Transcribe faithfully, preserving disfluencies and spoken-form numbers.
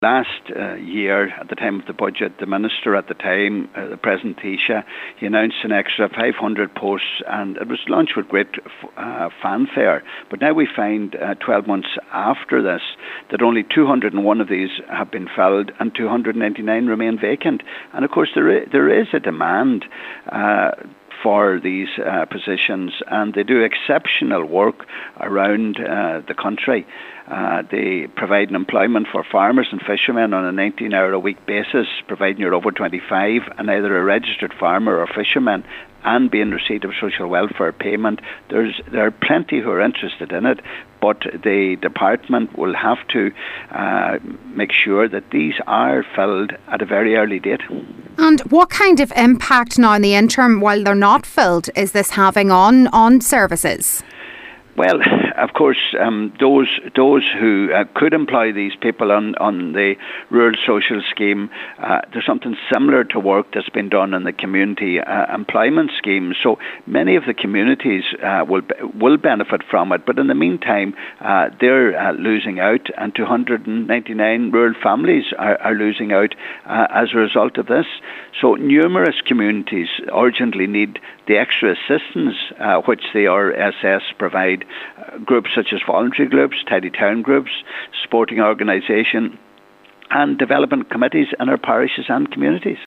Last uh, year, at the time of the budget, the Minister at the time, uh, the present Taoiseach, he announced an extra five hundred posts, and it was launched with great uh, fanfare. But now we find, uh, twelve months after this, that only two hundred and one of these have been filled and two hundred ninety-nine remain vacant. And of course, there is, there is a demand uh, for these uh, positions, and they do exceptional work around uh, the country. Uh, they provide employment for farmers and fishermen on a nineteen hour a week basis, providing you're over twenty-five and either a registered farmer or fisherman and be in receipt of social welfare payment. There's There are plenty who are interested in it, but the department will have to uh, make sure that these are filled at a very early date. And what kind of impact now in the interim, while they're not filled, is this having on, on services? Well, of course, um, those those who uh, could employ these people on, on the Rural Social Scheme, uh, there's something similar to work that's been done in the Community uh, Employment Scheme. So many of the communities uh, will will benefit from it. But in the meantime, uh, they're uh, losing out, and two hundred ninety-nine rural families are, are losing out uh, as a result of this. So numerous communities urgently need the extra assistance uh, which the R S S provide. Uh, groups such as voluntary groups, tidy town groups, sporting organisation and development committees in our parishes and communities.